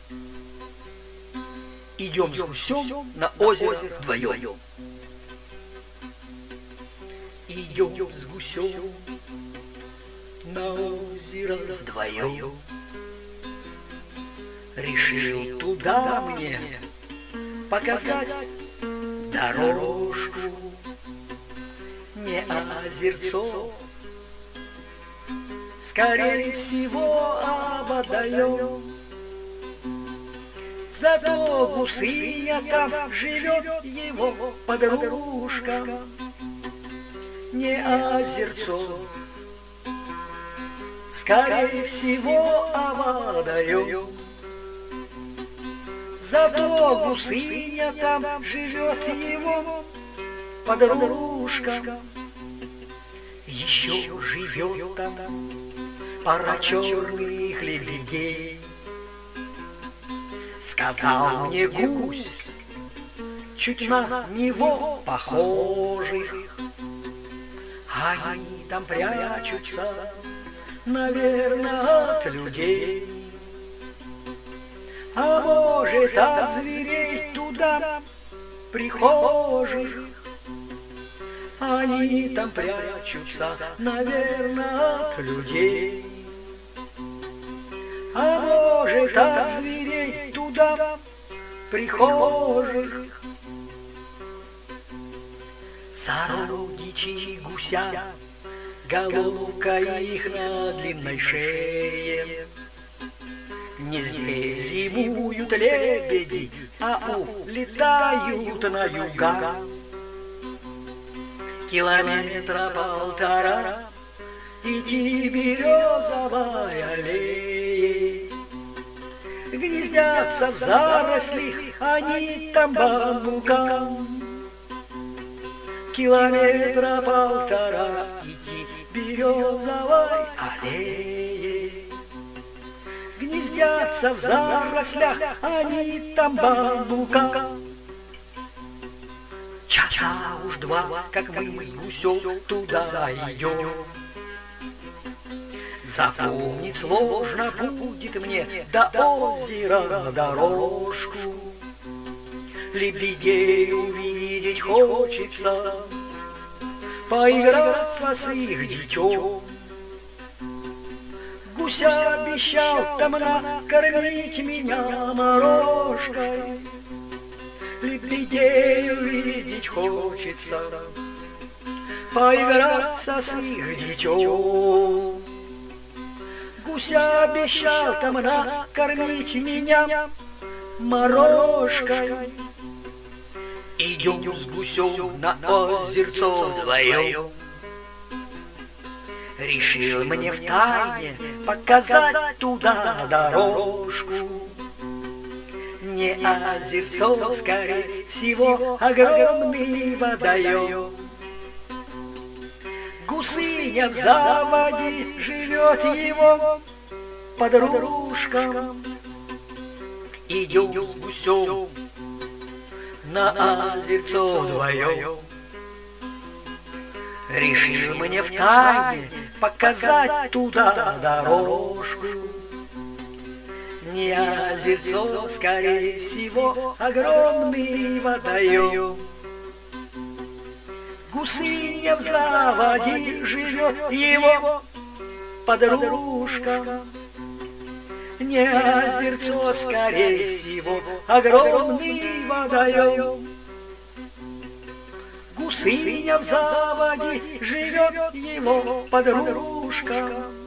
Идем с гусем на озеро вдвоем. Идем с гусем на озеро вдвоем. Решил туда мне показать дорожку, не озерцо, скорее всего, а водоем. Зато гусыня там живет его подружка, не озерцо, скорее всего, а водоем. Зато гусыня там живет его подружка. Еще живет там пара черных лебедей. Сказал мне гусь, чуть на него похожих, они там прячутся, наверное, от людей. А может, от зверей туда прихожих, они там прячутся, наверное, от людей. А может, от зверей туда прихожих. Сородичи гуся, головка их на длинной шее. Не здесь зимуют лебеди, а улетают на юга. Километра полтора идти березовой аллеей. Гнездятся в зарослях они там бамбукам. Километра полтора идти березовой аллеей. Гнездятся в зарослях они там бамбукам. Часа уж два, как мы с гусем туда идем. Запомнить сложно будет мне до озера дорожку. Лебедей увидеть хочется, поиграться с их детем. Гуся обещал там накормить меня морожкой. Лебедей увидеть хочется, поиграться с их детем. Гуся обещал там накормить меня морожкой. Идем с гусем на озерцо вдвоем. Решил мне втайне показать туда дорожку. Не озерцо, скорее всего, огромный водоем. Гусыня в заводе живет его подружка. Идем с гусем на озерцо вдвоем. Решил мне втайне показать туда дорожку. Не озерцо, скорее всего, огромный водоем. Гусыня в заводе живет его подружка. Не озерцо, скорее всего, огромный водоем. Гусыня в заводе живет его подружка.